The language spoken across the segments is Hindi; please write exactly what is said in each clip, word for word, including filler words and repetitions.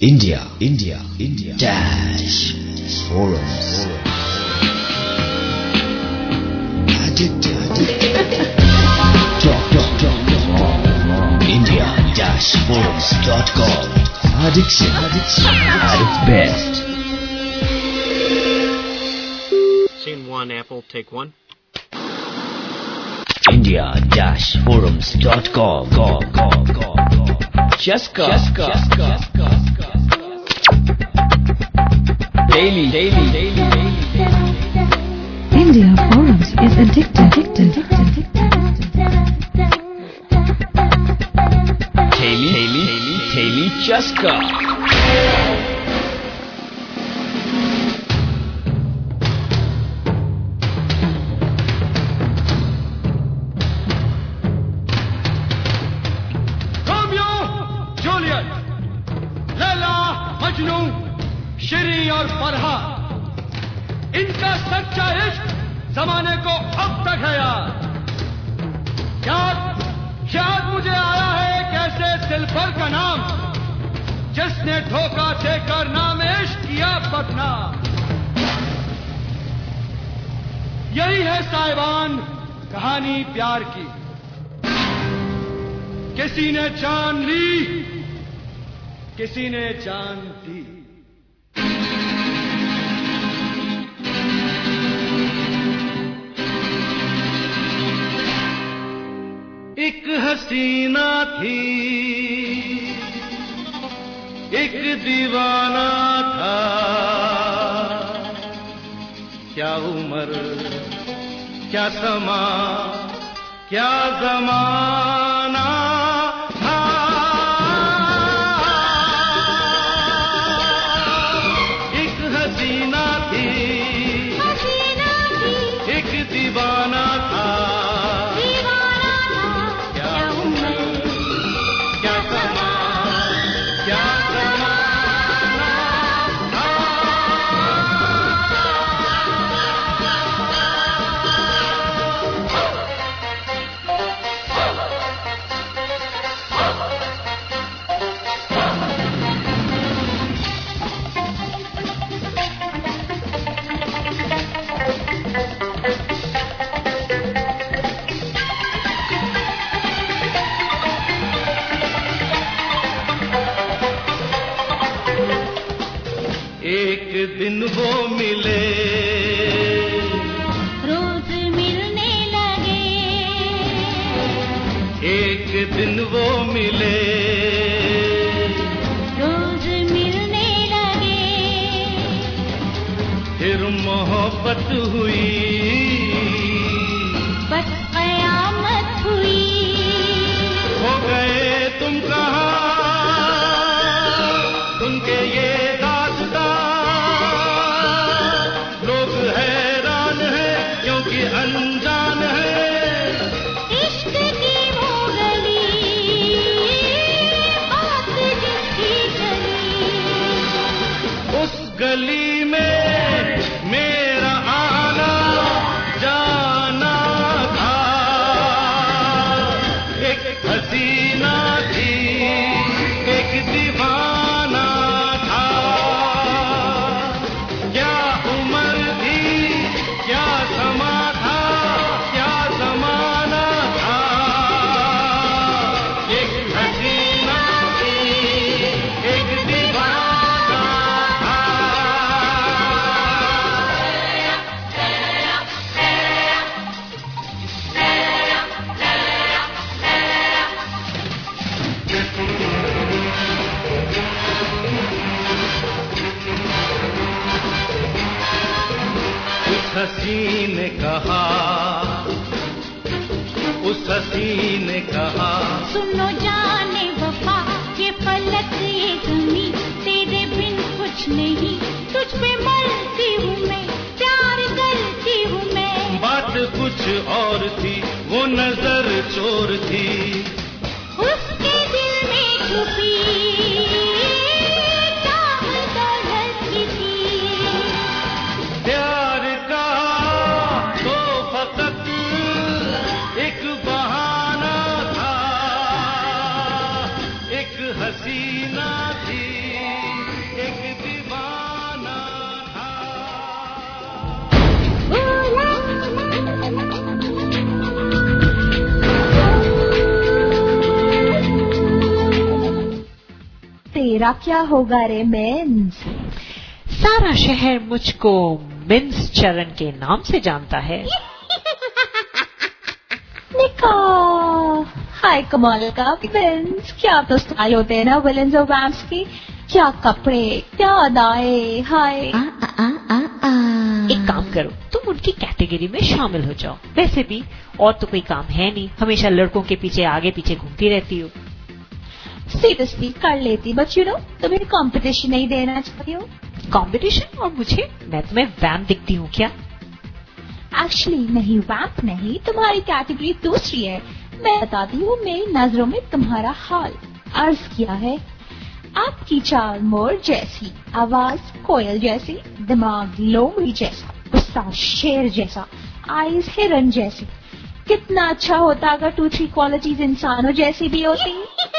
India, India, India dash forums. Addicted, addicted. Talk, talk, talk, talk. India dash forums dot com. Addiction, addiction at its best. Scene one, Apple, take one. India dash forums dot com. Go, go, go, go. Just go, just go, just go. Daily, daily, daily, daily. India Forums is addicted, addicted, addicted, addicted. Daily, daily, daily, daily, just go. Shri और फरहा, इनका सच्चा इश्क जमाने को अब तक है याद। याद याद मुझे आया है कैसे दिलबर का नाम, जिसने धोखा देकर नाम इश्क किया बदनाम। यही है साहिबान कहानी प्यार की, किसी ने जान ली, किसी ने जान दी। एक हसीना थी, एक दीवाना था, क्या उम्र, क्या समा, क्या जमाना था। एक हसीना थी, हसीना थी, एक दीवाना था, एक दिन वो मिले, रोज मिलने लगे। एक दिन वो मिले, रोज मिलने लगे। फिर मोहब्बत हुई, बस कयामत हुई। हो गए तुम कहाँ, उनके ये अनजान है। इश्क की वो गली, बात जिसकी चली, उस गली में मेरा आना जाना था। एक हसीना थी, एक दीवाना था, क्या उम्र थी, क्या समा, हसी ने कहा, उस हसी ने कहा, सुनो जाने वफा, ये फलक ये ज़मीं, तेरे बिन कुछ नहीं, तुझ पे मरती हूँ मैं, प्यार करती हूँ मैं। बात कुछ और थी, वो नजर चोर थी, उसके दिल में छुपी हसीना थी। एक दीवाना था। तेरा क्या होगा रे मिन्स? सारा शहर मुझको मिन्स चरण के नाम से जानता है। निका हाय कमाल का मिन्स, क्या तो स्टाइल होते हैं ना विलेंस और वैम्प्स की। क्या कपड़े, क्या अदाएं, हाय। आ, आ, आ, आ। एक काम करो, तुम उनकी कैटेगरी में शामिल हो जाओ। वैसे भी और तो कोई काम है नहीं, हमेशा लड़कों के पीछे आगे पीछे घूमती रहती हो। सीरियसली कर लेती, बट यू नो तुम्हें कंपटीशन नहीं देना चाहती हो। कंपटीशन? और मुझे? मैं तुम्हें वैम्प दिखती हूँ क्या? एक्चुअली नहीं, वैम्प नहीं, तुम्हारी कैटेगरी दूसरी है। मैं बताती हूँ मेरी नजरों में तुम्हारा हाल। अर्ज किया है, आपकी चाल मोर जैसी, आवाज कोयल जैसी, दिमाग लोमड़ी जैसा, गुस्सा शेर जैसा, आईज हिरन जैसी। कितना अच्छा होता अगर टू थ्री क्वालिटीज इंसानों जैसी भी होती।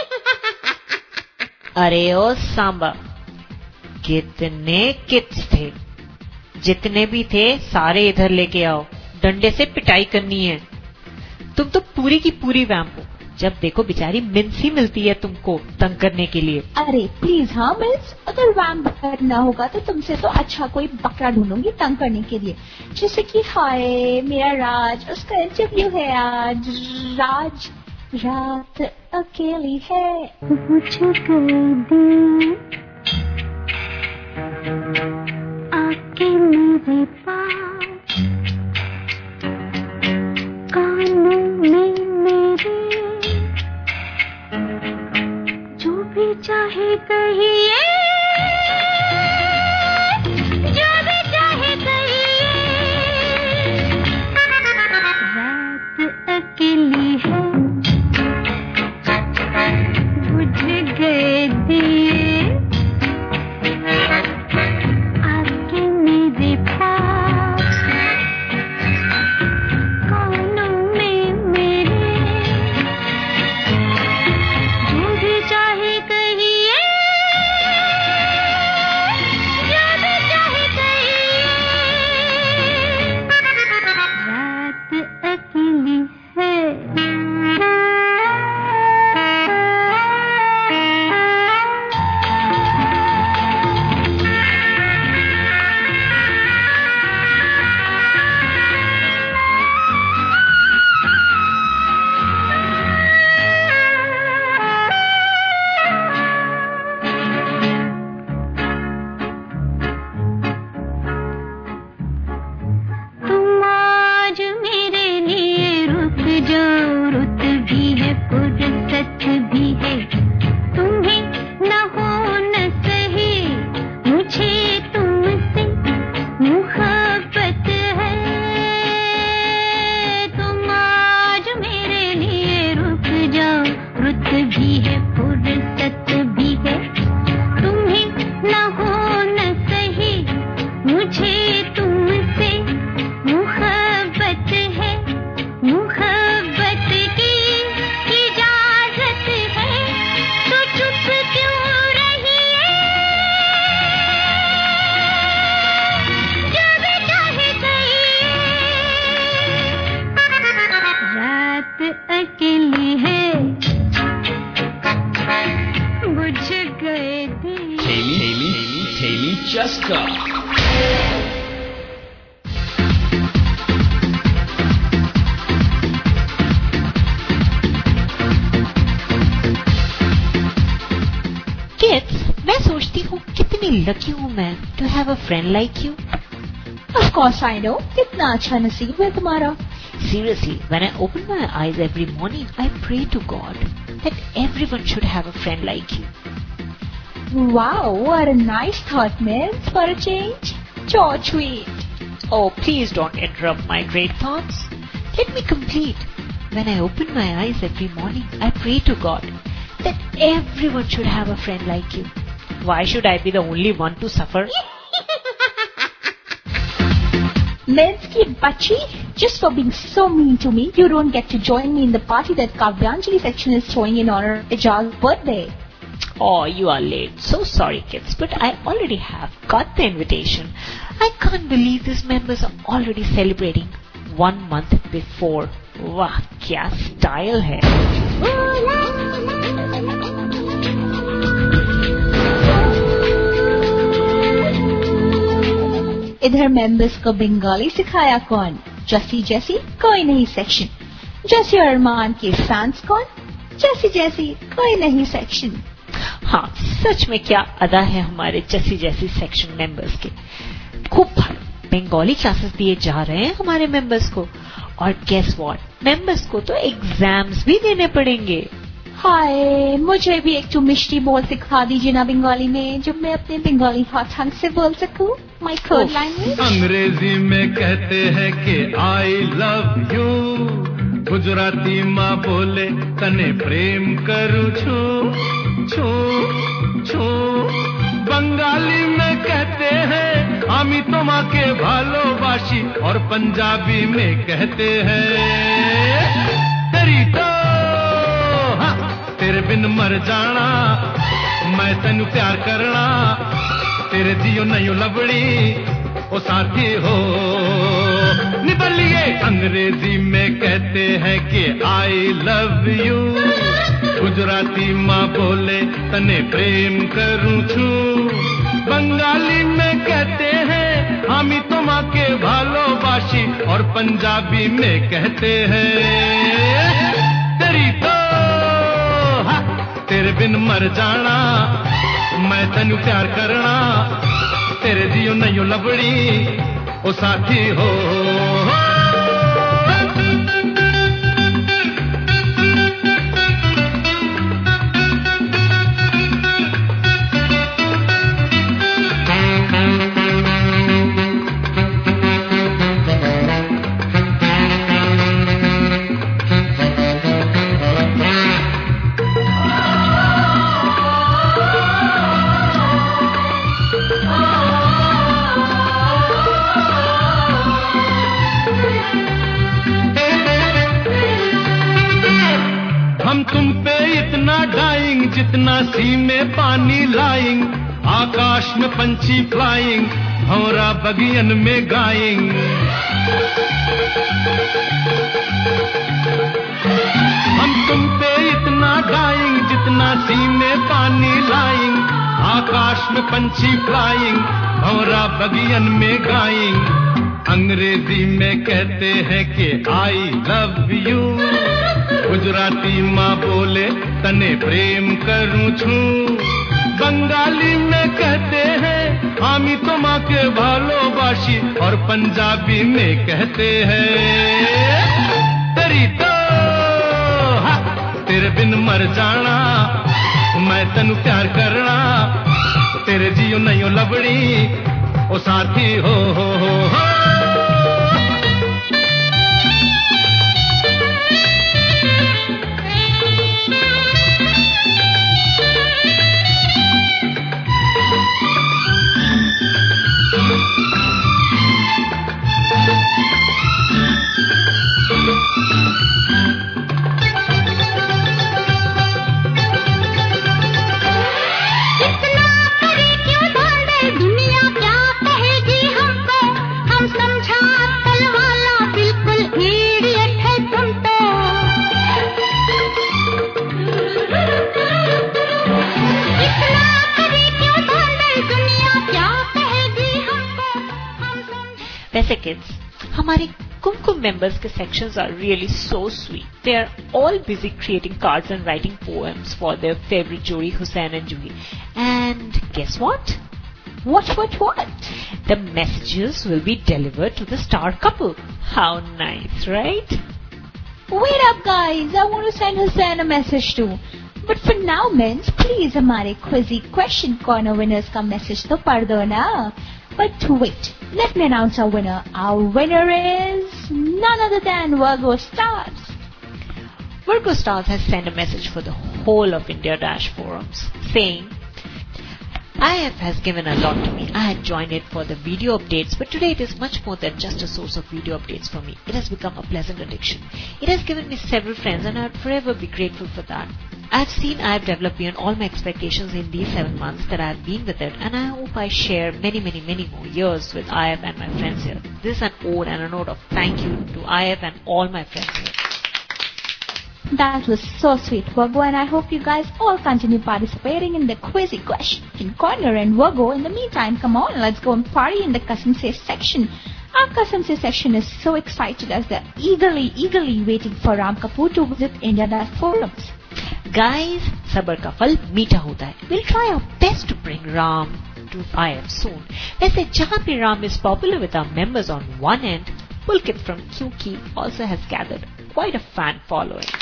अरे ओ सांबा, कितने किड्स थे? जितने भी थे सारे इधर लेके आओ, डंडे से पिटाई करनी है। तुम तो पूरी की पूरी वैम्प हो। जब देखो बेचारी मिन्स ही मिलती है तुमको तंग करने के लिए। अरे प्लीज हाँ मिन्स, अगर वैम्प करना होगा तो तुमसे तो अच्छा कोई बकरा ढूंढूंगी तंग करने के लिए। जैसे कि हाय मेरा राज, उसका इंटरव्यू है आज। राज रात अकेली है, मुझे गई आके मेरे पास, कानों में मेरे जो भी चाहे कहिए, जो भी चाहे कहिए। रात अकेली है, बुझ गए दिए, आके मेरे पास, कानों में मेरे जो भी चाहे कहिए, जो भी चाहे कहिए। रात अकेली है। तुम आज मेरे लिए रुक जाओ, रुत भी है फुर्सत भी है, तुम्हें न हो न सही, मुझे तुमसे मुहब्बत है। तुम आज मेरे लिए रुक जाओ, रुत भी है फुर्सत भी है, तुम्हें न हो न सही, मुझे तुमसे मुहब्बत है, मुहब्बत की इजाजत है, तो चुप क्यों रही है, जो भी चाहे कहिए। रात अकेली है, बुझ गए थे। Haley, Haley, Haley Jessica. Kids, मैं सोचती हूँ कितनी लकी हूँ मैं to have a friend like you. Of course I know, कितना अच्छा नसीब है तुम्हारा। Seriously, when I open my eyes every morning, I pray to God that everyone should have a friend like you. Wow, what a nice thought, miss, for a change. So sweet. Oh, please don't interrupt my great thoughts. Let me complete. When I open my eyes every morning, I pray to God that everyone should have a friend like you. Why should I be the only one to suffer? Miss ki bachi, just for being so mean to me, you don't get to join me in the party that Kavyanjali section is throwing in honor of Ijaz's birthday. Oh, you are late. So sorry, kids, but I already have got the invitation. I can't believe these members are already celebrating one month before. वाह, क्या स्टाइल है. इधर मेंबर्स को बंगाली सिखाया कौन? जैसी जैसी कोई नहीं सेक्शन. जैसी अरमान के फैंस कौन? जैसी जैसी कोई नहीं सेक्शन. हाँ, सच में क्या अदा है हमारे जैसी जैसी सेक्शन मेंबर्स के. खूब बंगाली क्लासेस दिए जा रहे हैं हमारे मेंबर्स को. और गेस व्हाट, मेंबर्स को तो एग्जाम्स भी देने पड़ेंगे. हाय, मुझे भी एक टू मिष्टी बोल सिखा दीजिए ना बंगाली में, जब मैं अपने बंगाली हॉट ढंग से बोल सकूं. My third language. अंग्रेजी में कहते हैं कि आई लव यू, गुजराती माँ बोले तने प्रेम करूं छू छू छू, बंगाली में कहते हैं आमी तुम्हाके भालोबाशी, और पंजाबी में कहते हैं तेरी तो हाँ, तेरे बिन मर जाना, मैं तेनू प्यार करना, तेरे जियो नहीं लबड़ी ओ साथी हो. निबलिए अंग्रेजी में कहते हैं कि आई लव यू, गुजराती माँ बोले तने प्रेम करूं छू, बंगाली में कहते हैं हामी तुम्हाके भालोबाशी, और पंजाबी में कहते हैं तेरी तो हाँ, तेरे बिन मर जाना, मैं तेनू प्यार करना, तेरे जियो नहीं लबड़ी ओ साथी हो. जितना सी में पानी लाइंग, आकाश में पंछी फ्लाइंग, भौरा बगियन में गाइंग. हम तुम पे इतना गाइंग जितना सी में पानी लाइंग, आकाश में पंछी फ्लाइंग, भौरा बगियन में गाइंग. अंग्रेजी में कहते हैं कि आई लव यू, गुजराती माँ बोले तने प्रेम करूं छू, बंगाली में कहते हैं हामी तुम्हाके भालोबाशी, और पंजाबी में कहते हैं तेरी तो हाँ, तेरे बिन मर जाना, मैं तेनू प्यार करना, तेरे जियो नहीं लबड़ी ओ साथी हो, हो, हो, हो. वैसे kids, हमारे कुमकुम members के sections are really so sweet. They are all busy creating cards and writing poems for their favorite Jodi, Hussain and Juhi. And guess what? What, what, what? The messages will be delivered to the star couple. How nice, right? Wait up, guys. I want to send Hussain a message too. But for now, means, please, हमारे quizzy question corner winners का message तो पढ़ दो ना. But wait, let me announce our winner. Our winner is none other than Virgo Stars. Virgo Stars has sent a message for the whole of India Dash forums saying, I F has given a lot to me. I had joined it for the video updates, but today it is much more than just a source of video updates for me. It has become a pleasant addiction. It has given me several friends, and I would forever be grateful for that. I have seen I have developed beyond all my expectations in these seven months that I have been with it, and I hope I share many, many, many more years with I F and my friends here. This is an ode and a note of thank you to I F and all my friends here. That was so sweet, Virgo, and I hope you guys all continue participating in the quizzy question corner. And Virgo, in the meantime, come on, let's go and party in the Kasam Se section. Our Kasam Se section is so excited as they're eagerly, eagerly waiting for Ram Kapoor to visit India Dance Forums. Guys, sabar ka phal meetha hota hai. We'll try our best to bring Ram to I F soon. वैसे जहाँ पे Ram is popular with our members on one end, Pulkit from Q K also has gathered quite a fan following.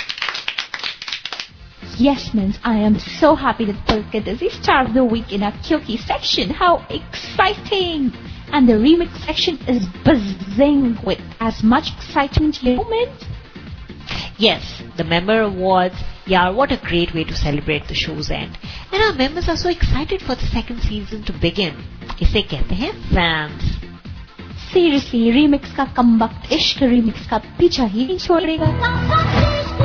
Yes, Mins, I am so happy that Pulkit is the star of the week in our Kyoki section. How exciting! And the remix section is buzzing with as much excitement here. Moment. Yes, the member awards, yeah, what a great way to celebrate the show's end. And our members are so excited for the second season to begin. इसे कहते हैं fans. Seriously, remix का कमबख्त इश्क remix का पीछा ही नहीं छोड़ेगा.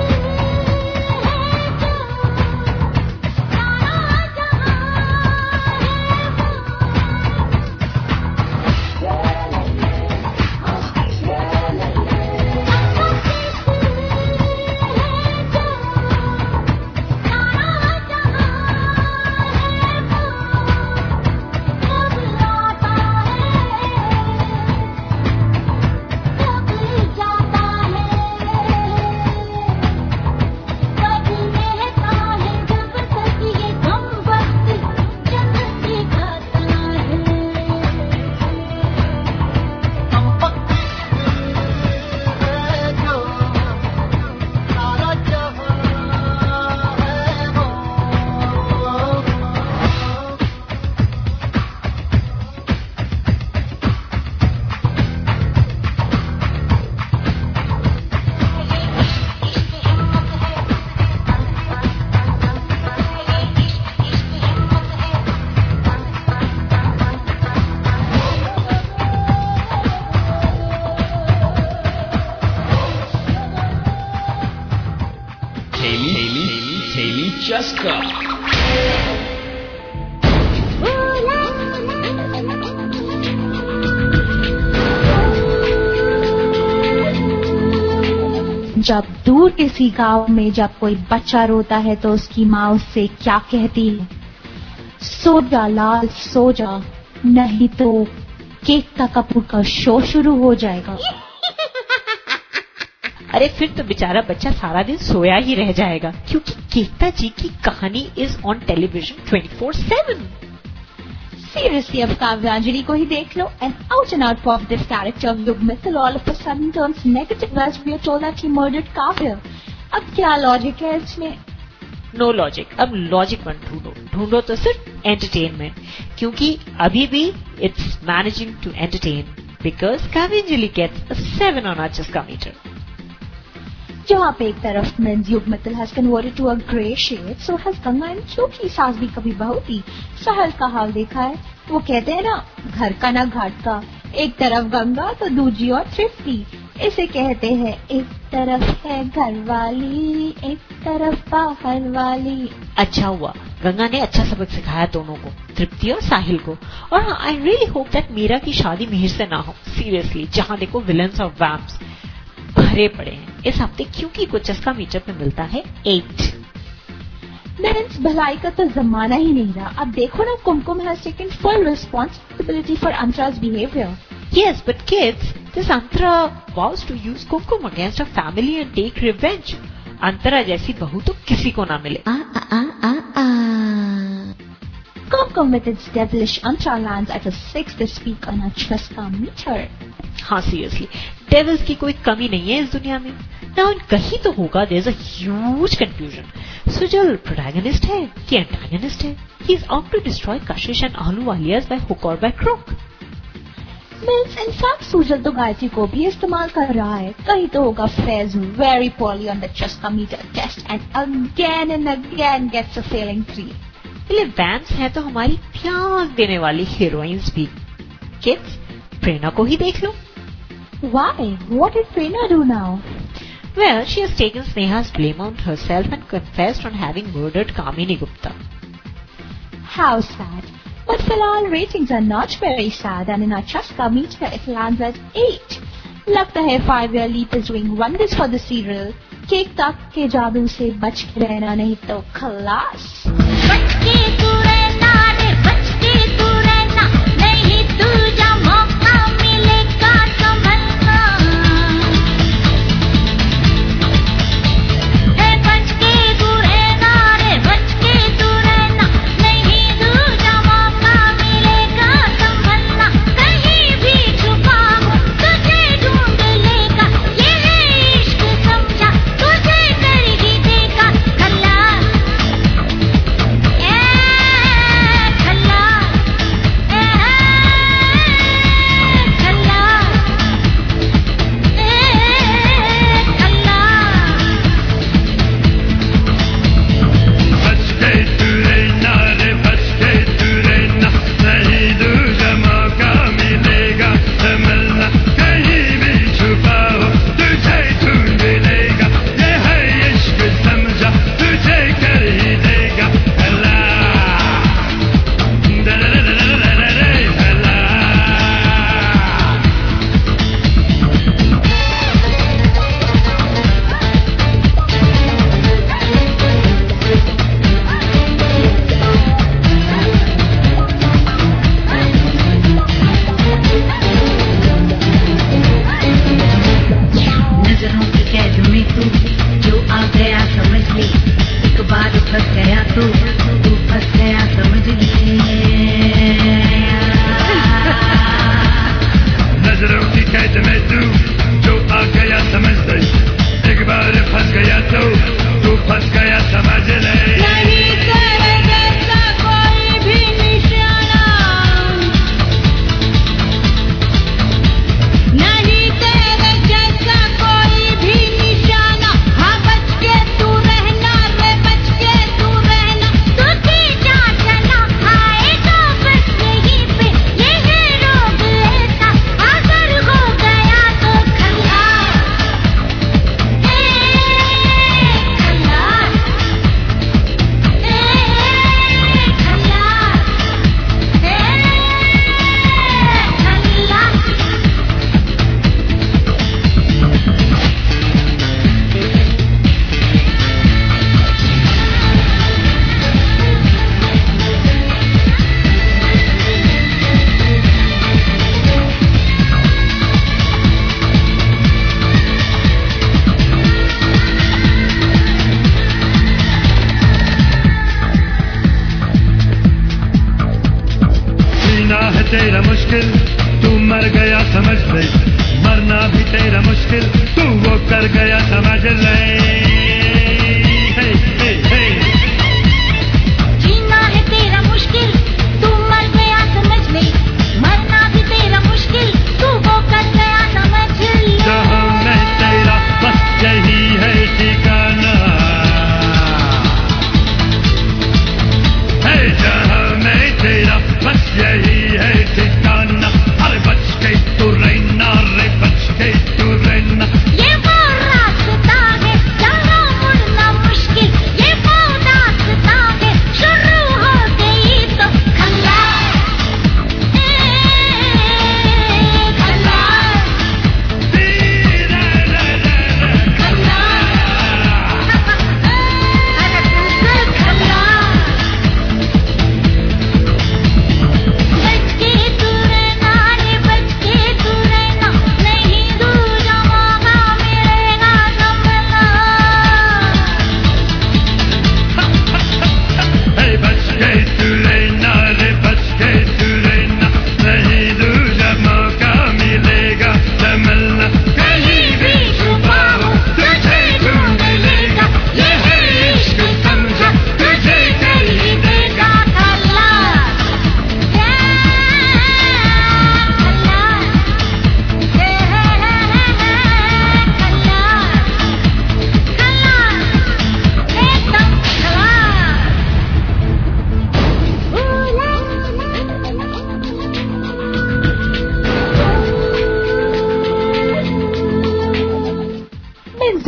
Cheska. जब दूर किसी गांव में जब कोई बच्चा रोता है तो उसकी माँ उससे क्या कहती है? सो जा लाल सो जा, नहीं तो केकता कपूर का शो शुरू हो जाएगा. अरे फिर तो बेचारा बच्चा सारा दिन सोया ही रह जाएगा, क्योंकि केकता जी की कहानी is on television twenty four seven. Seriously, अब काव्यांजलि को ही देख लो. An out and out positive character of Yug Mithil all of a sudden turns negative as we are told that he murdered Kavya. अब क्या लॉजिक है इसमें? No logic. अब लॉजिक मत ढूंढो, ढूंढो तो सिर्फ एंटरटेनमेंट, क्योंकि अभी भी it's managing to entertain because Kavyanjali gets a seven on our Chaska meter. जहाँ पे एक तरफ means Yug Mittal has converted to a grey shade, so has Ganga and Kyunki Saas भी कभी बहू थी. सहल का हाल देखा है, वो कहते हैं ना, घर का ना घाट का, एक तरफ गंगा तो दूजी और तृप्ति. इसे कहते हैं एक तरफ है घर वाली, एक तरफ बाहर वाली. अच्छा हुआ गंगा ने अच्छा सबक सिखाया दोनों को, तृप्ति और साहिल को. और हाँ, I really hope that Meera की शादी मिहिर से ना हो. सीरियसली, जहाँ देखो विलन्स और वैम्प्स भरे पड़े हैं. इस हफ्ते क्योंकि को चस्का मीटर में मिलता है एट. मीन्स भलाई का तो जमाना ही नहीं रहा. अब देखो ना, Kumkum has taken full responsibility for Antara's behaviour. Yes, but kids, this Antara vows to use kumkum against her family and take revenge. Antara जैसी बहू तो किसी को ना मिले. Ah ah ah ah ah. Kumkum with its devilish Antara lands at a six this week on a Cheska meter. हाँ, सीरियसली, डेविल्स की कोई कमी नहीं है इस दुनिया में. Now, कहीं तो होगा. There's a huge confusion. Sujal protagonist है कि एंटागनिस्ट है? He is out to destroy Kashish and Ahluwalias by hook or by crook. Means in fact Sujal तो गायत्री को भी इस्तेमाल कर रहा है. कहीं तो होगा fares very poorly on the Chaska meter test and again and again gets a failing three. इसलिए वैम्स है तो हमारी त्याग देने वाली हीरोइंस भी। किड्स, प्रेरणा को ही देख लो। Why? What did Prerna do now? Well, she has taken Sneha's blame on herself and confessed on having murdered Kamini Gupta. How sad. But फिलहाल ratings are not very sad and in our Chaska meter it lands at eight. लगता है five year leap is doing wonders for the serial. केक तक के जादू से बच के रहना नहीं तो खलास। बच के तू रहना रे, बच के तू रहना, नहीं तुझा मौका मिलेगा संभलना। है बच के तू रहना रे, बच के तू रहना, नहीं तुझा मौका मिलेगा संभलना। कहीं भी छुपा हो तुझे ढूंढ लेगा, ये है इश्क समझा तुझे कर ही देगा खलास। ए खलास, ए तेरा मुश्किल, तू मर गया समझ ले, मरना भी तेरा मुश्किल, तू वो कर गया समझ ले। हे, हे, हे। जीना है तेरा मुश्किल, तू मर गया समझ ले, मरना भी तेरा मुश्किल, तू वो कर गया समझ ले। जहाँ मैं तेरा बस यही है ठिकाना, है जहाँ मैं तेरा बस यही है ठिकाना। अरे बच के तू रहना रे, बच के तू रहना। ये वो रास्ता है जहाँ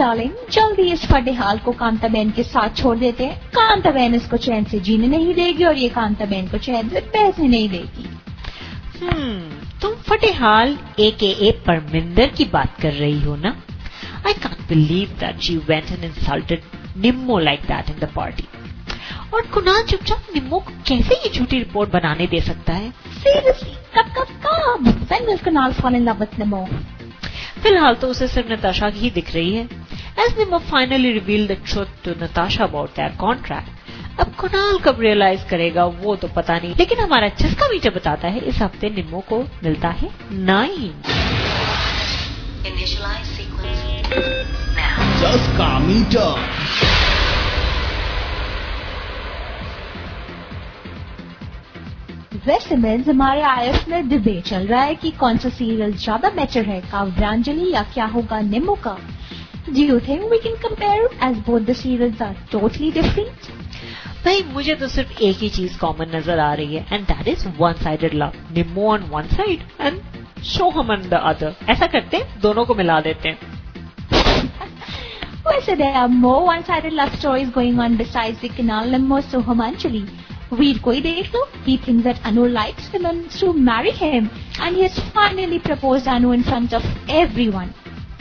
डार्लिंग, जल्दी इस फटेहाल को कांताबेन के साथ छोड़ देते हैं। कांताबेन इसको चैन से जीने नहीं देगी और ये कांताबेन को चैन से पैसे नहीं देगी। हम्म, तुम फटेहाल ए के ए परमिंदर की बात कर रही हो ना? I can't believe that she went and insulted Nimmo like that in the party. और कुणाल चुपचाप निम्मो को कैसे ये झूठी रिपोर्ट बनाने दे सकता है? Seriously, कब कब कब? When will Kunal fall in love with Nimmo? फिलहाल तो उसे सिर्फ नताशा ही दिख रही है। As Nimmo finally revealed the truth to Natasha about their contract. अब कुणाल कब रियलाइज करेगा वो तो पता नहीं, लेकिन हमारा चस्का मीटर बताता है इस हफ्ते निम्मो को मिलता है nine. Initialize sequence now. Chasca meter. वैसे में हमारे आईएफ में डिबेट चल रहा है कि कौन सा सीरियल ज्यादा बेटर है, काव्यांजलि या क्या होगा निम्मो का। Do you think we can compare as both the serials are totally different? भाई मुझे तो सिर्फ एक ही चीज कॉमन नजर आ रही है, and that is one sided love. Nimmo on one side and Soham on the other. ऐसा करते हैं, दोनों को मिला देते हैं। वैसे there are more one-sided love stories going on besides the Kunal Nimmo Soham Anjali. वीर को ही देख लो. He thinks that Anu likes him and wants to marry him, and he has finally proposed Anu in front of everyone.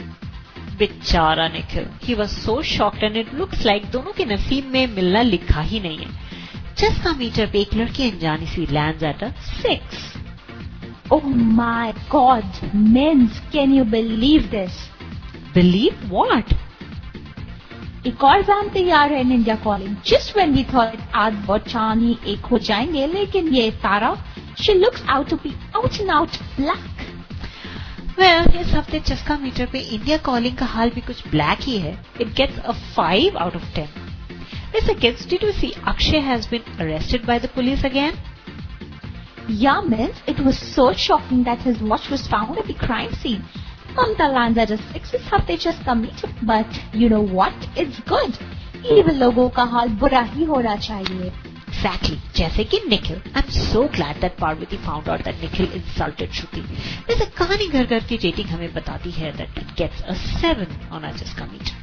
बेचारा Nikhil, he was so shocked and it looks like दोनों के नसीब में मिलना लिखा ही नहीं है. चस्का मीटर पे एक लड़की अनजानी सी lands at a six. Oh my God, Mins, can you believe this? Believe what? एक और एग्जाम तैयार है India calling. Just when we thought आज और चांद ही एक हो जाएंगे, लेकिन ये तारा, she looks out to be out and out black. Well, इस हफ्ते चस्का मीटर पे इंडिया कॉलिंग का हाल भी कुछ ब्लैक ही है. It gets a five out of ten. Listen kids, did you see Akshay has been arrested by the police again? Yeah, Mins, it was so shocking that his watch was found at the crime scene. Mamta lands at a six इस हफ्ते चस्का meter, but you know what? It's good. Evil लोगों का हाल बुरा ही होना चाहिए. Exactly, जैसे कि Nikhil. I'm so glad that Parvati found out that Nikhil insulted Shruti. वैसे कहानी घर घर की रेटिंग हमें बताती है that it gets a seven on our चस्का मीटर.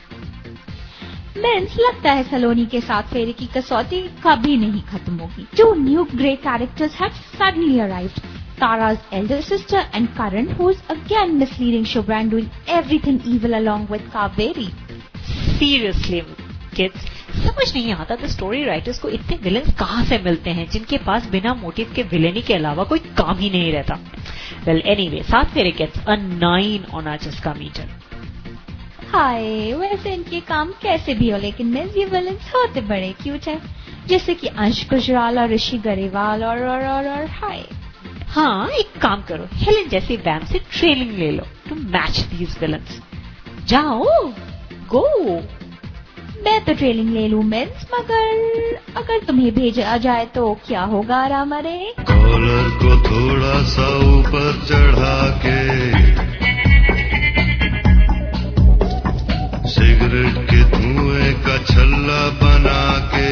Mins, लगता है सलोनी के साथ फेरे की कसौटी कभी नहीं खत्म होगी. Two new great characters have suddenly arrived. Tara's elder sister and Karan, who's again misleading Shubhra and doing everything evil along with Kaveri. Seriously, kids, समझ नहीं आता the story writers को इतने villains कहाँ से मिलते हैं जिनके पास बिना मोटिव के विलेनी के अलावा कोई काम ही नहीं रहता. Well, anyway, सात फेरे gets a nine on our चस्का मीटर. हाय, वैसे इनके काम कैसे भी हो, लेकिन Mins, ये villains होते बड़े क्यूट हैं, जैसे कि अंश गुजराल और ऋषि गरेवाल और और और और हाय. हाँ, एक काम करो, हेलेन जैसी वैम से ट्रेनिंग ले लो टू मैच दीज विलन्स. जाओ, गो. मैं तो ट्रेनिंग ले लूं Mins, मगर अगर तुम्हें भेजा जाए तो क्या होगा रामा रे? कॉलर को थोड़ा सा ऊपर चढ़ा के, सिगरेट के धुएं का छल्ला बना के,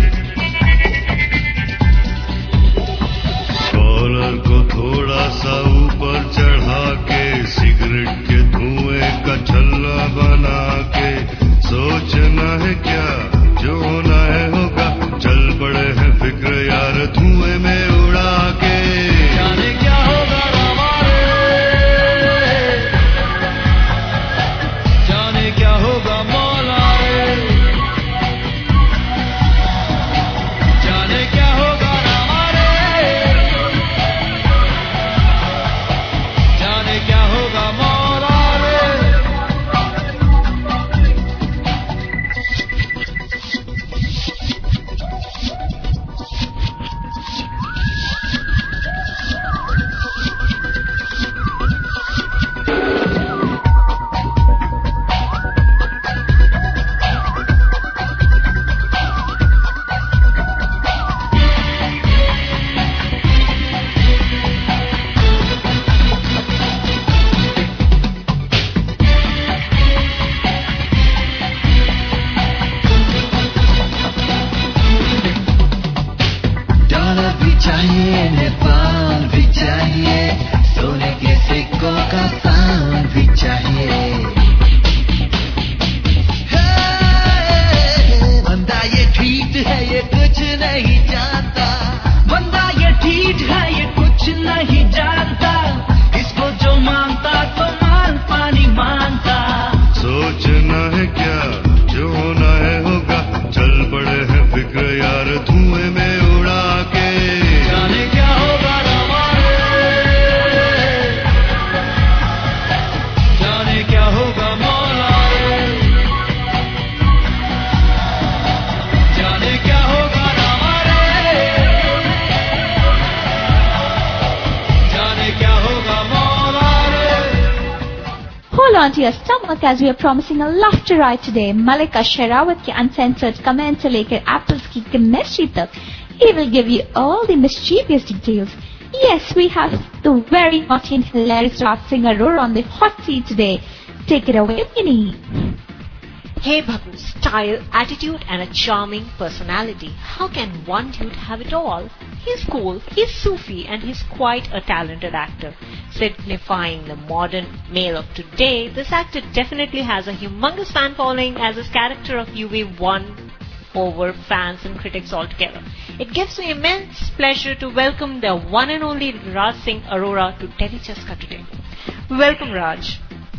कॉलर को थोड़ा सा ऊपर चढ़ा के, सिगरेट के धुएं का छल्ला बना के, सोचना है क्या जो होना है होगा, चल पड़े हैं फिक्र यार धुएं में उड़ा के. जाने क्या होगा हमारे, जाने क्या होगा मौला रे, जाने क्या होगा हमारे, जाने क्या होगा मौला रे. on to your stomach as we are promising a laughter ride today. Malika Sherawat ki uncensored comments se lekar apples ki chemistry tak. He will give you all the mischievous details. Yes, we have the very naughty and hilarious Raj Singh Arora on the hot seat today. Take it away, Minnie. Hey Babu, style, attitude and a charming personality. How can one dude have it all? He's cool, he's Sufi and he's quite a talented actor. Signifying the modern male of today, this actor definitely has a humongous fan following as his character of U V won over fans and critics altogether. It gives me immense pleasure to welcome the one and only Raj Singh Arora to Delhi Chaska today. Welcome, Raj.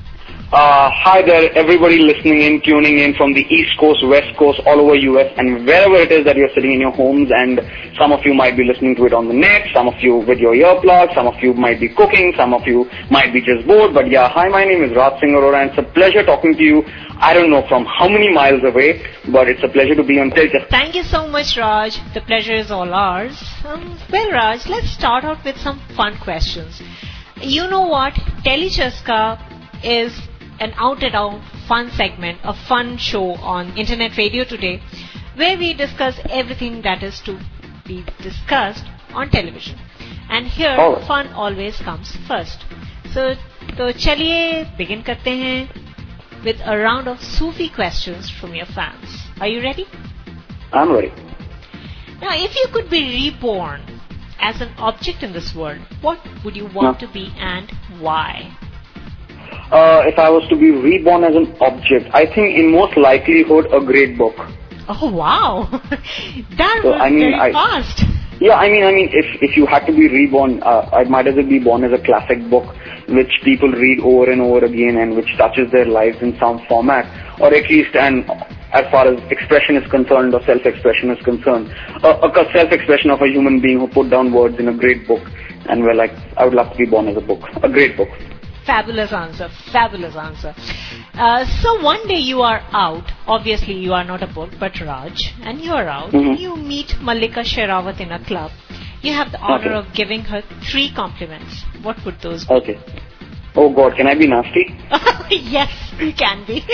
Uh, hi there, everybody listening in, tuning in from the East Coast, West Coast, all over U S, and wherever it is that you're sitting in your homes, and some of you might be listening to it on the net, some of you with your earplugs, some of you might be cooking, some of you might be just bored, but yeah, hi, my name is Raj Singh Arora, and it's a pleasure talking to you. I don't know from how many miles away, but it's a pleasure to be on Telechaska. Thank you so much, Raj. The pleasure is all ours. Um, well, Raj, let's start out with some fun questions. You know what? Telechaska is an out-and-out fun segment, a fun show on Internet Radio Today, where we discuss everything that is to be discussed on television. And here, oh. fun always comes first. So, to chaliye begin karte hain with a round of Sufi questions from your fans. Are you ready? I'm ready. Now, if you could be reborn as an object in this world, what would you want no. to be and why? Uh, if I was to be reborn as an object, I think in most likelihood a great book. Oh wow, that so, was I mean, very I, fast. Yeah, I mean, I mean, if if you had to be reborn, uh, I might as well be born as a classic book, which people read over and over again, and which touches their lives in some format, or at least, and as far as expression is concerned or self-expression is concerned, a, a self-expression of a human being who put down words in a great book, and well, like I would love to be born as a book, a great book. Fabulous answer, fabulous answer. Uh, so one day you are out, obviously you are not a book but Raj, and you are out, mm-hmm. you meet Malika Sherawat in a club. You have the honor okay. of giving her three compliments. What would those be? Okay. Oh God, can I be nasty? Yes, you can be.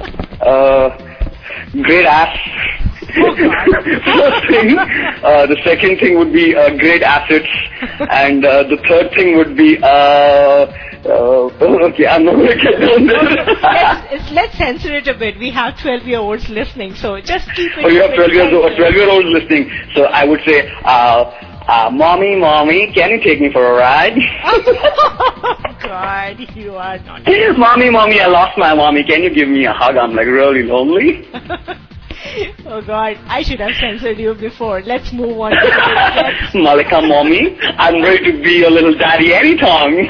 uh, great ass. Oh God. First thing. Uh, the second thing would be uh, great assets. And uh, the third thing would be... Uh, Uh, okay, I'm not going to get down there. let's, let's censor it a bit. We have twelve-year-olds listening, so just keep it. Oh, you have twelve-year-olds listening. So I would say, uh, uh, Mommy, Mommy, can you take me for a ride? Oh, God, you are not. Mommy, Mommy, I lost my mommy. Can you give me a hug? I'm like really lonely. Oh God, I should have censored you before. Let's move on to the Malika, Mommy, I'm ready to be your little daddy anytime.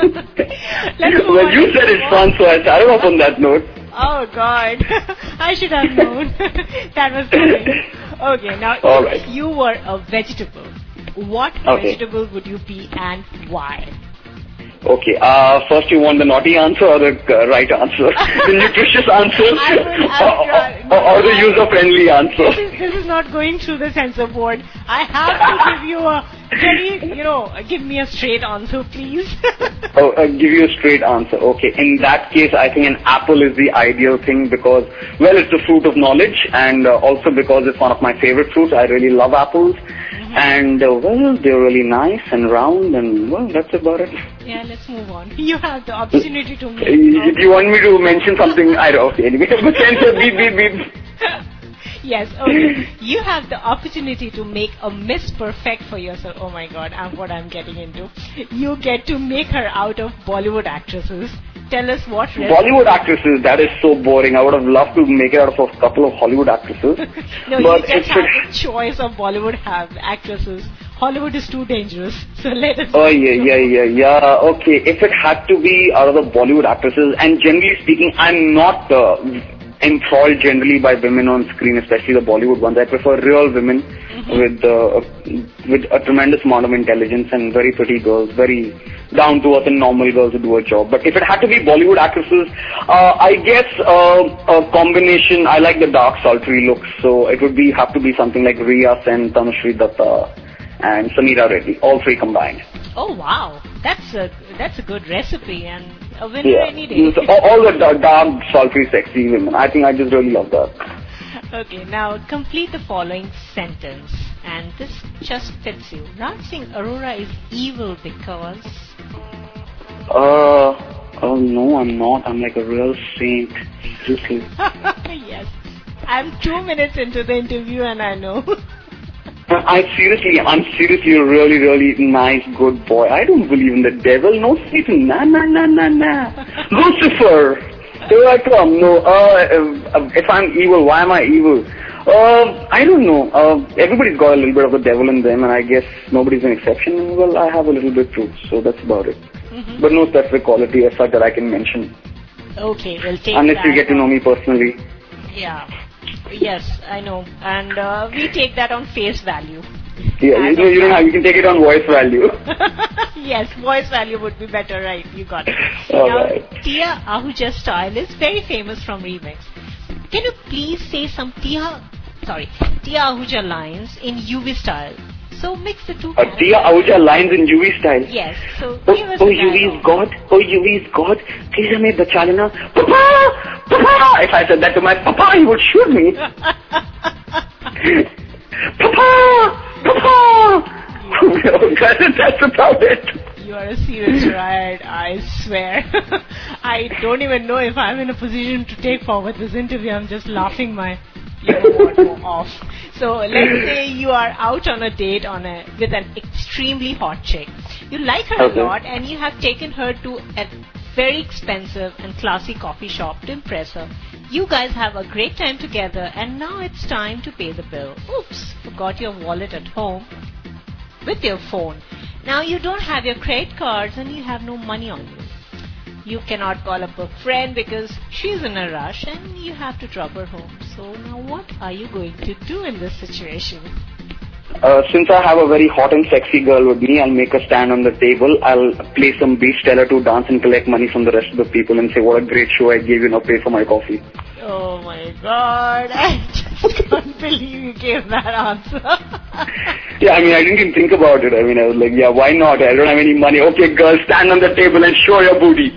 Well, you said it's fun, so I started off on that note. Oh God, I should have known. That was funny. Okay, now All if right. you were a vegetable, what okay. vegetable would you be and why? Okay, uh, first you want the naughty answer or the uh, right answer? The nutritious answer? I will, or, or, or the user-friendly answer? This is, this is not going through the censor board. I have to give you a very, you know, give me a straight answer, please. Oh, uh, give you a straight answer. Okay, in that case, I think an apple is the ideal thing because, well, it's the fruit of knowledge, and uh, also because it's one of my favorite fruits. I really love apples. And, uh, well, they're really nice and round, and, well, that's about it. Yeah, let's move on. You have the opportunity to make... If you want me to mention something, I don't know. Anyway, beep, beep, beep. Yes, okay. You have the opportunity to make a Miss Perfect for yourself. Oh my God, I'm what I'm getting into. You get to make her out of Bollywood actresses. Tell us what... Bollywood actresses, that is so boring. I would have loved to make it out of a couple of Hollywood actresses. No, but you just have a choice of Bollywood have actresses. Hollywood is too dangerous, so let us... Oh, yeah, yeah, yeah, yeah. Okay, if it had to be out of the Bollywood actresses, and generally speaking, I'm not uh, enthralled generally by women on screen, especially the Bollywood ones. I prefer real women mm-hmm. with, uh, with a tremendous amount of intelligence and very pretty girls, very... down-to-earth and normal girls who do a job. But if it had to be Bollywood actresses, uh, I guess uh, a combination, I like the dark, sultry looks, so it would be have to be something like Riya Sen, Tanushree Datta, and Sameera Reddy, all three combined. Oh wow, that's a that's a good recipe, and A winner Yeah. any day. So, all, all the da- dark, sultry, sexy women. I think I just really love that. Okay, now complete the following sentence. And this just fits you. Raj Singh Arora is evil because... Uh, oh no, I'm not. I'm like a real saint. Seriously. Yes. I'm two minutes into the interview and I know. I seriously, I'm seriously a really, really nice, good boy. I don't believe in the devil. No Satan. Nah, nah, nah, nah, nah. Lucifer. Here I come. No, uh, if I'm evil, why am I evil? Uh, I don't know. Uh, everybody's got a little bit of the devil in them, and I guess nobody's an exception. Well, I have a little bit too, so that's about it. Mm-hmm. But no specific quality as such that I can mention. Okay, we'll take Unless that you get to know me personally. Yeah. Yes, I know. And uh, we take that on face value. Yeah, you, know, you don't have, you can take it on voice value. Yes, voice value would be better, right? You got it. All now, right. Tia Ahuja style is very famous from Remix. Can you please say some Tia, sorry, Tia Ahuja lines in U V style? So mix the two. Uh, Tia Ahuja lines in U V style. Yes. So Oh, give us oh a U V's dialogue. God. Oh, U V's God. Please hame bacha lena. Papa! Papa! If I said that to my papa, he would shoot me. Papa! Papa! Oh, God, that's about it. You are a serious riot, I swear. I don't even know if I'm in a position to take forward this interview. I'm just laughing my, you know what, off. So let's say you are out on a date on a with an extremely hot chick. You like her Okay. a lot and you have taken her to a very expensive and classy coffee shop to impress her. You guys have a great time together and now it's time to pay the bill. Oops, forgot your wallet at home with your phone. Now you don't have your credit cards and you have no money on you. You cannot call up a friend because she's in a rush and you have to drop her home. So now what are you going to do in this situation? Uh, since I have a very hot and sexy girl with me, I'll make her stand on the table. I'll play some beach, tell her to dance and collect money from the rest of the people and say, what a great show I gave you, now pay for my coffee. Oh my God, I just can't believe you gave that answer. Yeah, I mean, I didn't even think about it. I mean, I was like, yeah, why not? I don't have any money. Okay, girl, stand on the table and show your booty.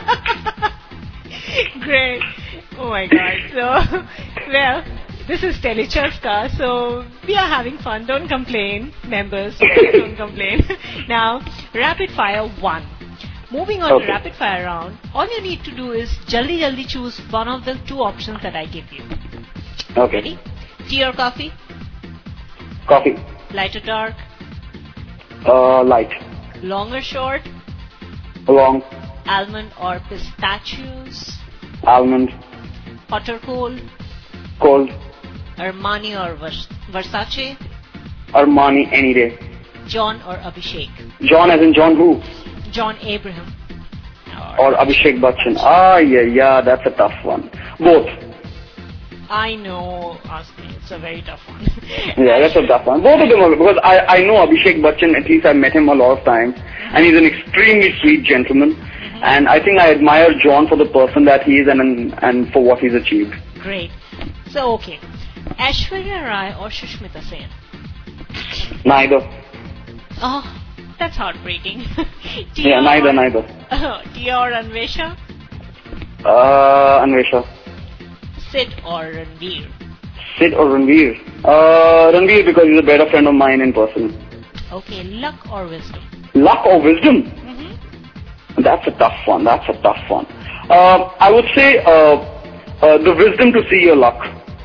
Great. Oh my God. So, well, this is Telechaska, so we are having fun. Don't complain, members. Don't complain. Now, rapid fire one. Moving on Okay. to rapid fire round, all you need to do is jaldi jaldi choose one of the two options that I give you. Okay. Ready? Tea or coffee? Coffee. Light or dark? Uh, light. Long or short? Long. Almond or pistachios? Almond. Hot or cold? Cold. Armani or Vers- Versace? Armani any day. John or Abhishek? John as in John who? John Abraham. Or Abhishek Bachchan. Ah, yeah, yeah, that's a tough one. Both. I know, ask me, it's a very tough one. Yeah, that's a tough one. Both of them are, because I, I know Abhishek Bachchan, at least I've met him a lot of times, and he's an extremely sweet gentleman, mm-hmm. and I think I admire John for the person that he is and, and for what he's achieved. Great. So, okay. Aishwarya Rai or Shushmita Sen? Neither. Oh, that's heartbreaking. Yeah, neither, neither. Uh, Tia or Anvesha? Uh, Anvesha. Sid or Ranveer? Sid or Ranveer? Uh, Ranveer because he's a better friend of mine in person. Okay, luck or wisdom? Luck or wisdom? Mm-hmm. That's a tough one, that's a tough one. Uh, I would say uh, uh, the wisdom to see your luck.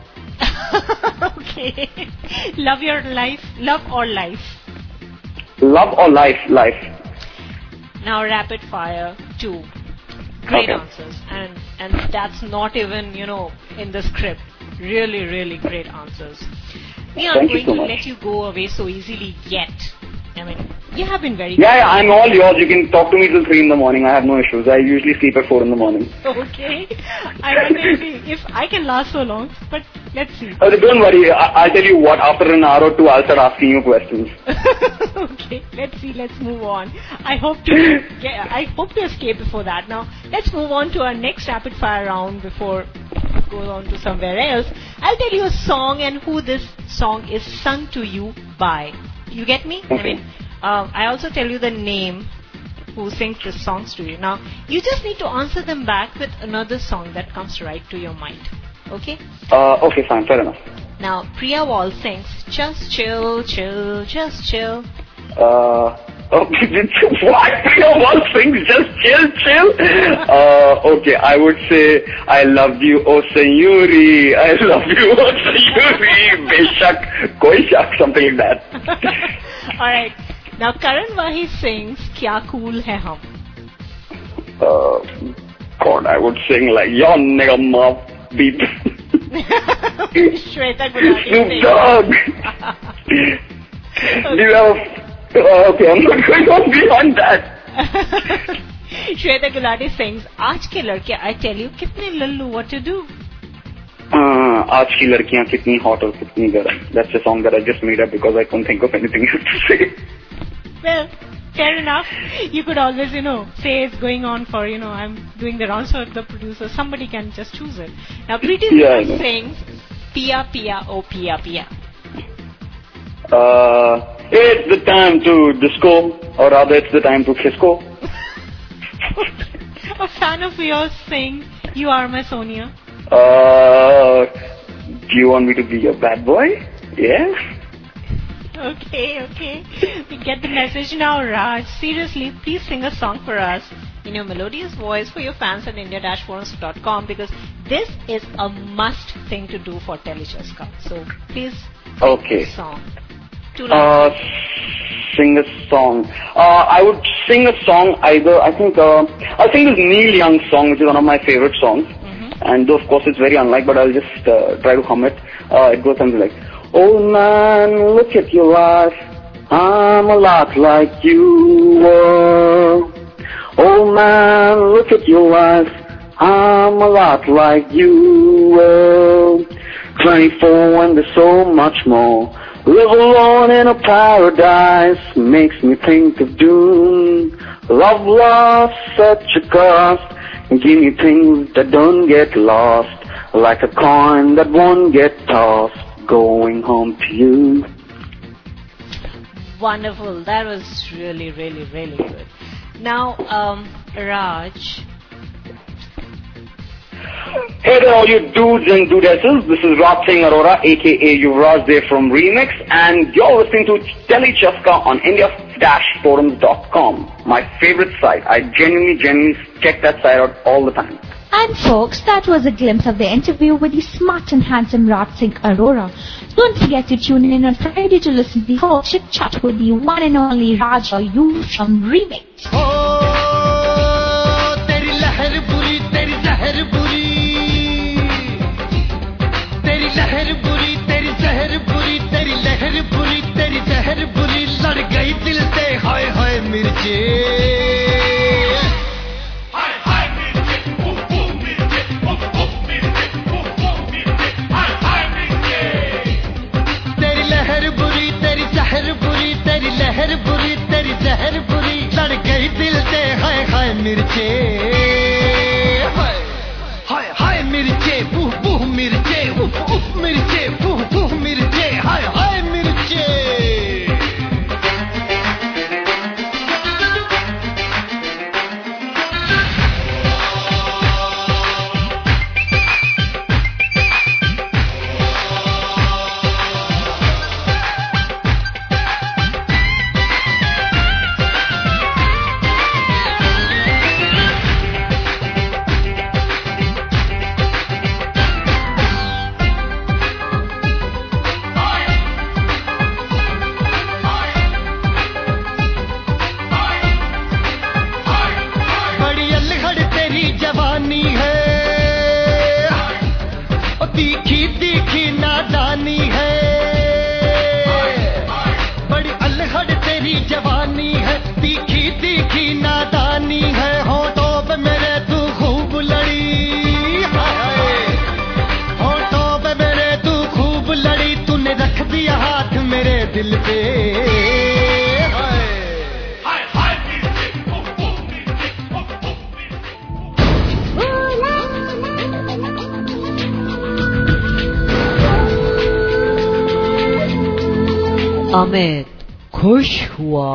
Okay. Love your life, love or life? Love or life? Life. Now rapid fire two. Great Okay. answers, and and that's not even, you know, in the script. Really, really great answers. We aren't Thank you going so to much. let you go away so easily yet. I mean, you have been very Yeah, yeah, I'm all yours. You can talk to me till three in the morning. I have no issues. I usually sleep at four in the morning. Okay. I wonder if, if I can last so long, but let's see. Uh, don't worry. I- I'll tell you what. After an hour or two, I'll start asking you questions. Okay, let's see. Let's move on. I hope to get, I hope to escape before that. Now, let's move on to our next rapid fire round before it goes on to somewhere else. I'll tell you a song and who this song is sung to you by. You get me? I Okay. mean, um, I also tell you the name who sings these songs to you. Now, you just need to answer them back with another song that comes right to your mind. Okay? Uh, okay, fine, fair enough. Now, Priya Wall sings, just chill, chill, just chill. Uh, okay, what? Priya Wall sings, just chill, chill? Uh, okay, I would say, I love you, oh Sayuri, I love you, oh Sayuri, Beshak, koi shak, something like that. Alright. Now, Karan Wahi sings, Kya Cool Hai Hum. Uh, God, I would sing like, Yo nigga mouth beep. Shweta Gulati Snoop Dogg. Do you have... Uh, okay, I'm not going on beyond that. Shweta Gulati sings, Aaj ke ladke, I tell you, kitne lallu, what to do? Uh, Aaj ki ladkiyan kitni hot aur kitni garam. That's a song that I just made up because I couldn't think of anything else to say. Well, fair enough. You could always, you know, say it's going on for, you know, I'm doing the rounds for the producer. Somebody can just choose it. Now, Preeti yeah, sings, Pia Pia, oh Pia Pia. Uh, it's the time to disco, or rather it's the time to kisco. A fan of yours sing, You Are My Sonia. Uh, do you want me to be your bad boy? Yeah? Okay, okay. We get the message now, Raj. Seriously, please sing a song for us in your melodious voice for your fans at india dash forums dot com, because this is a must thing to do for Telechaska. So please sing okay. a song. Two Uh, sing a song. Uh, I would sing a song either, I think, uh, I'll sing this Neil Young song, which is one of my favorite songs. Mm-hmm. And though, of course, it's very unlike, but I'll just uh, try to hum it. Uh, it goes something like, oh man, look at your life. I'm a lot like you were. Oh man, look at your life. I'm a lot like you were. twenty-four and there's so much more. Live alone in a paradise makes me think of doom. Love lost such a cost. Give me things that don't get lost, like a coin that won't get tossed. Going home to you. Wonderful. That was really, really, really good. Now, um, Raj. Hey there, all you dudes and dudesses. This is Raj Singh Arora, aka Yuvraj Dev from Remix, and you're listening to Telechaska on india dash forums dot com, my favorite site. I genuinely, genuinely check that site out all the time. And folks, that was a glimpse of the interview with the smart and handsome Raj Singh Arora. Don't forget to tune in on Friday to listen to the whole chit chat with the one and only Raj or you from Remix. Oh, teri lahar buri, teri zahar buri. Teri lahar buri, teri zahar buri, teri lahar buri, teri zahar buri. Lad gayi dil se, hoy hoy mirche. लहर बुरी तेरी जहर बुरी लड़ गई दिल से हाय हाय मिर्चे हाय हाय हाय मिर्चे बूह बूह मिर्चे उफ उफ मिर्चे बूह बूह मिर्चे हाय हाय मिर्चे खुश हुआ।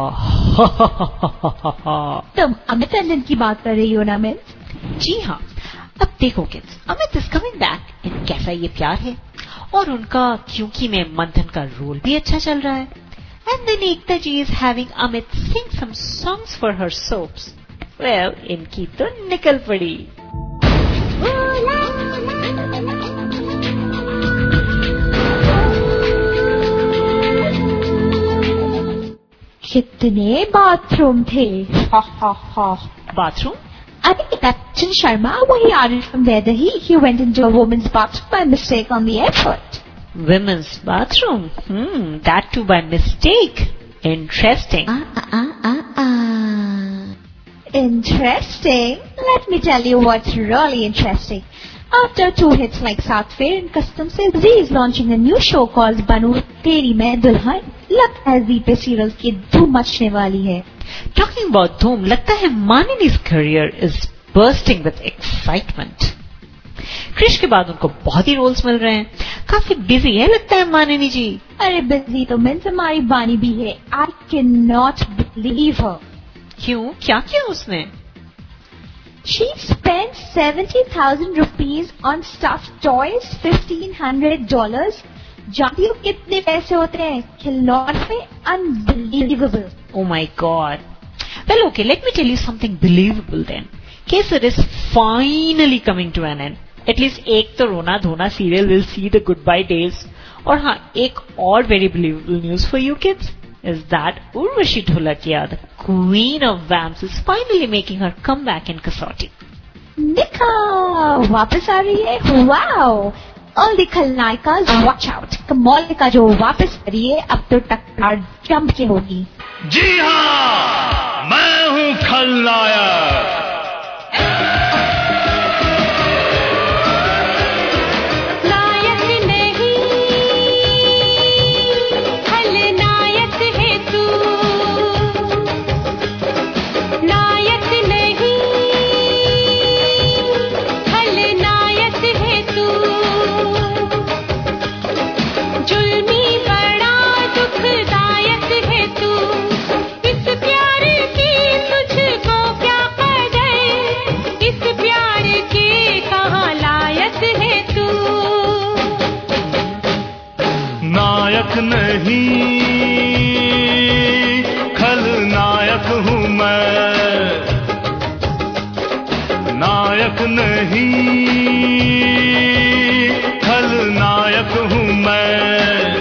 तुम अमित टंडन की बात कर रही हो ना मिस? जी हाँ। अब देखो kids, Amit is coming back in कैसा ये प्यार है, और उनका क्योंकि में मंथन का रोल भी अच्छा चल रहा है। And then Ekta ji is having Amit sing some songs for her soaps. Well, इनकी तो निकल पड़ी। कितने बाथरूम थे? हा हा हा। Bathroom? I think Captain Sharma, when he arrived from Delhi, he went into a woman's bathroom by mistake on the airport. Women's bathroom? Hmm, that too by mistake. Interesting. Ah, ah, ah, ah, ah. Interesting? Let me tell you what's really interesting. After two hits like South Fair and Custom Sales, Z is launching a new show called Banu Teri Main Dulhan. लगता है Z पे सीरियल्स की धूम मचने वाली है। Talking about धूम, लगता है मानिनी's career is bursting with excitement. Krrish के बाद उनको बहुत ही रोल्स मिल रहे हैं। काफी बिजी है लगता है मानिनी जी। अरे बिजी तो मीन्स हमारी बानी भी है। I cannot believe her. क्यों? क्या किया उसने? She spent seventy thousand rupees on stuffed toys, fifteen hundred dollars. जानती हो कितने पैसे होते हैं खिलौने में? Unbelievable. Oh my God. Well, okay, let me tell you something believable then. Kesar is finally coming to an end. At least एक तो रोना धोना serial will see the goodbye days. और हाँ, एक और very believable news for you kids is that Urvashi Dholakia, the queen of vamps, is finally making her comeback in Kasauti. देखा, वापस आ रही है। Wow. All the खलनायिकास watch out. कमौल का जो वापस आ रही है अब तो टक्कर जंप के होगी। जी हाँ, मैं हूँ खलनायक। नहीं, खलनायक हूँ मैं, नायक नहीं, खलनायक हूँ मैं।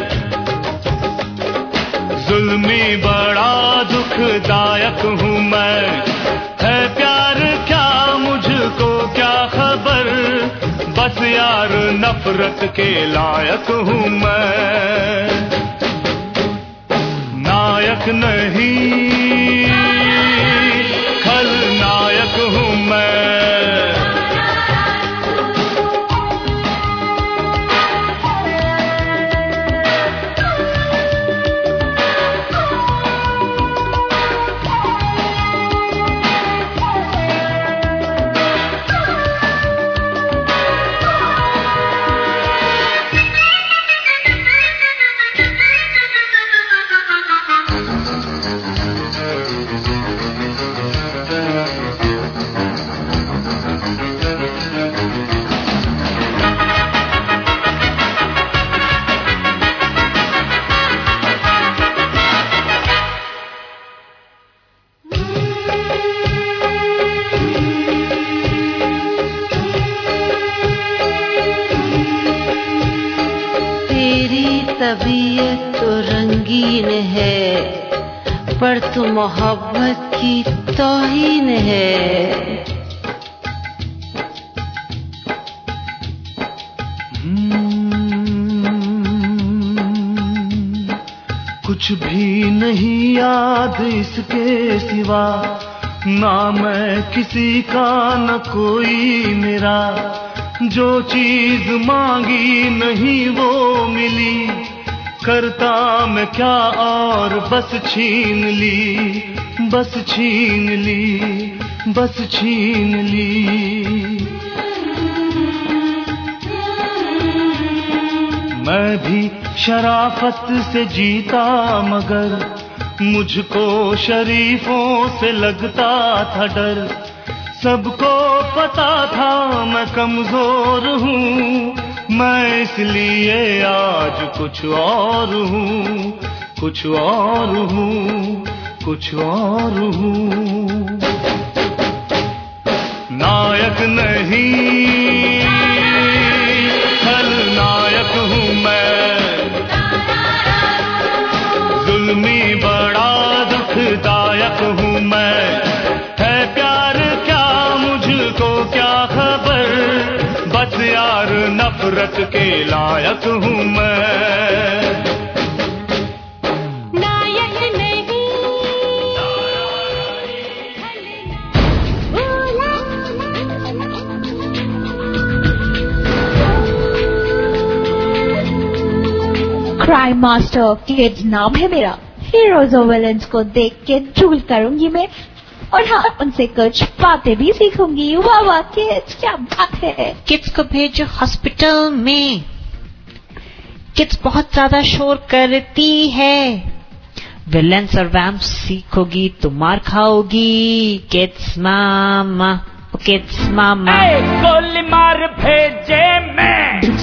जुल्मी बड़ा दुखदायक हूँ मैं, है प्यार क्या मुझको क्या खबर, बस यार नफरत के लायक हूँ मैं। नायक नहीं, खलनायक हूँ मैं। तबीयत तो रंगीन है, पर तू मोहब्बत की तौहीन है। कुछ भी नहीं याद इसके सिवा, ना मैं किसी का न कोई मेरा। जो चीज मांगी नहीं वो मिली, करता मैं क्या और बस छीन ली, बस छीन ली, बस छीन ली। मैं भी शराफत से जीता मगर मुझको शरीफों से लगता था डर, सबको पता था मैं कमजोर हूँ, मैं इसलिए आज कुछ और हूँ, कुछ और हूँ, कुछ और हूँ। नायक नहीं खलनायक हूँ मैं, जुल्मी बड़ा दुखदायक हूँ मैं, है प्यार क्या मुझको क्या खबर, बस यार नफरत के लायक हूँ मैं। नायक नहीं क्राइम मास्टर किड्स नाम है मेरा। हीरोज और विलेंस को देख के ड्रूल करूंगी मैं, और हाँ उनसे कुछ बातें भी सीखूंगी। वाह वाह किड्स, क्या बात है। किड्स को भेजो हॉस्पिटल में, किड्स बहुत ज्यादा शोर करती है। विलेंस और वैम्प सीखोगी तो मार खाओगी। किड्स मामा, किड्स मामा। गोली मार भेजे मैं,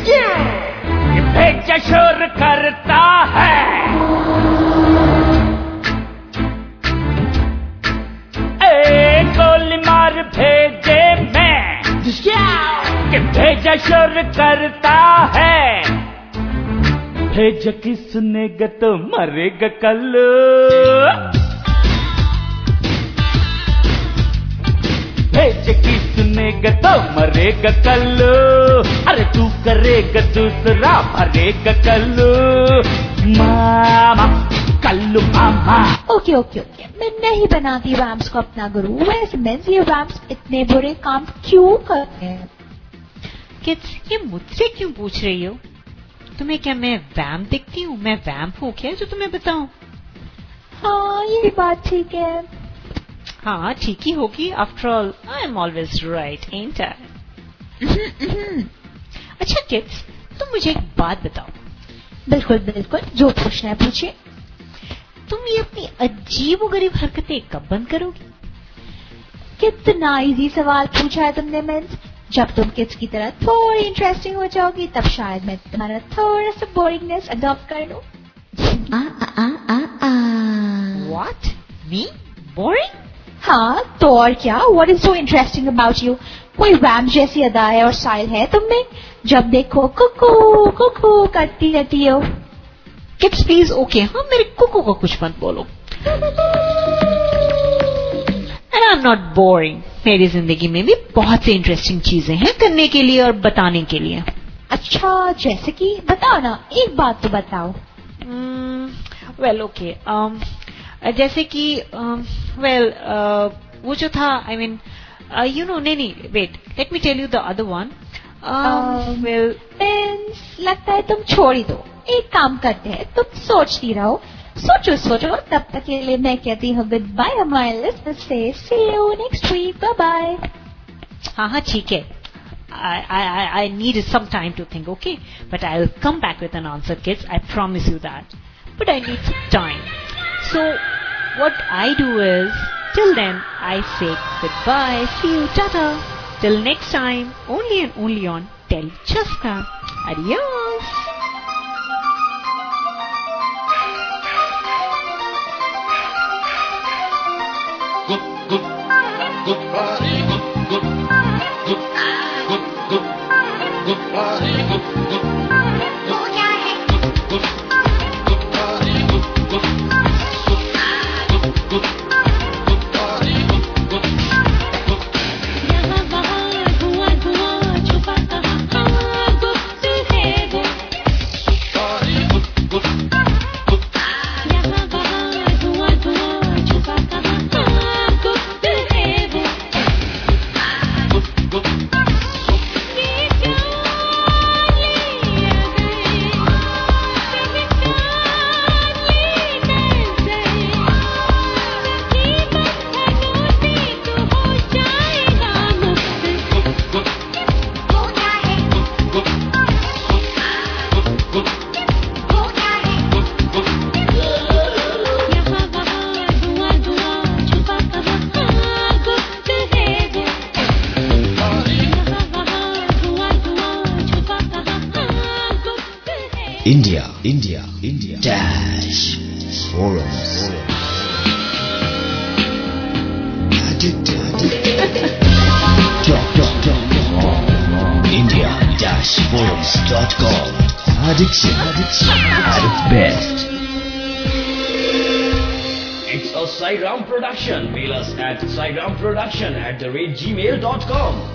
भेजा शोर करता है। ए गोली मार भेजे मैं, कि भेजा शोर करता है। भेज किसने तो मरेगा कल, भेज किसने तो मरेगा कल। अरे तू करेगा दूसरा मरेगा कल, मामा कल्लू मामा। ओके ओके ओके, मैं नहीं बनाती वैम्प्स को अपना गुरु। वैसे मैं ये वैम्प्स इतने बुरे काम क्यों करते हैं? किड्स ये मुझसे क्यों पूछ रही हो? तुम्हें क्या मैं वैम्प दिखती हूँ? मैं वैम्प हूँ क्या जो तुम्हें बताऊं? हाँ ये बात ठीक है। हाँ ठीक ही होगी, after all I am always right aunty. अच्छा किड्स, तुम मुझे एक बात बताओ। बिल्कुल बिल्कुल, जो पूछना है पूछिए। तुम ये अपनी अजीबोगरीब हरकतें कब बंद करोगी? कितना इजी सवाल पूछा है तुमने मिन्स। जब तुम किड्स की तरह थोड़ी इंटरेस्टिंग हो जाओगी तब शायद मैं तुम्हारा थोड़ा सा बोरिंगनेस अडॉप्ट कर लूं। व्हाट? Me boring? हाँ तो और क्या। What is so interesting about you? कोई वैम्प जैसी अदा है और स्टाइल है तुम में, जब देखो कुकू कुकू करती रहती हो। किड्स प्लीज ओके, हाँ मेरे कुकू को कुछ मत बोलो। And I am not boring. मेरी जिंदगी में भी बहुत सी इंटरेस्टिंग चीजें हैं करने के लिए और बताने के लिए। अच्छा जैसे कि बताओ ना, एक बात तो बताओ। वेल ओके, जैसे कि वेल uh, well, uh, वो जो था आई मीन यू नो नहीं नहीं wait let me tell you the other one. Well लगता है तुम छोड़ ही दो। एक काम करते हैं, तुम सोचती रहो, सोचो सोचो, तब तक के लिए मैं कहती हूँ गुड बाय माय लिसनर्स से। See you next week, bye bye. हाँ हाँ ठीक है, I, I, I need some time to think, okay? But I'll come back with an answer, kids. I promise you that. But I need some time. So, what I do is, till then, I say goodbye, see you, tata. Till next time, only and only on Tell Chaska. Adios. Good, good, good party, good, good, good, good, good, good party, good, good, good, good, good, good party, good, good, good, good, good, good party, good, good, good. यहाँ वहाँ धुआं धुआं छुपा कहाँ गुप्त है वो। Party, good, good, good. यहाँ वहाँ धुआं धुआं छुपा कहाँ गुप्त है वो। Good, good, ये प्याले India, India, India. Dash Forums. Dot dot dot. India Dash Forums dot com. Addiction, addiction at its best. It's a Sairam production. Mail us at sairamproduction at the rate gmail dot com.